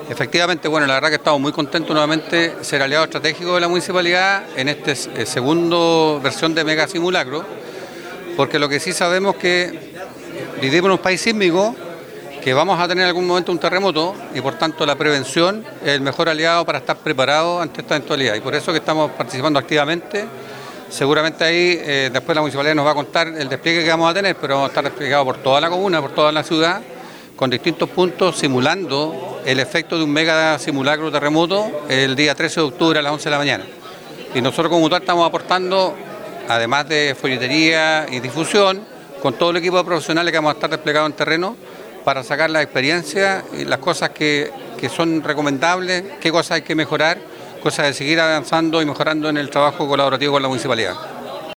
Efectivamente, bueno, la verdad que estamos muy contentos nuevamente de ser aliado estratégico de la municipalidad en este segundo versión de Mega Simulacro, porque lo que sí sabemos es que vivimos en un país sísmico, que vamos a tener en algún momento un terremoto y por tanto la prevención es el mejor aliado para estar preparado ante esta eventualidad y por eso que estamos participando activamente. Seguramente ahí después la municipalidad nos va a contar el despliegue que vamos a tener, pero vamos a estar desplegados por toda la comuna, por toda la ciudad, con distintos puntos simulando el efecto de un mega simulacro terremoto el día 13 de octubre a las 11 de la mañana. Y nosotros como Mutual estamos aportando, además de folletería y difusión, con todo el equipo de profesionales que vamos a estar desplegados en terreno para sacar la experiencia y las cosas que son recomendables, qué cosas hay que mejorar, cosas de seguir avanzando y mejorando en el trabajo colaborativo con la municipalidad.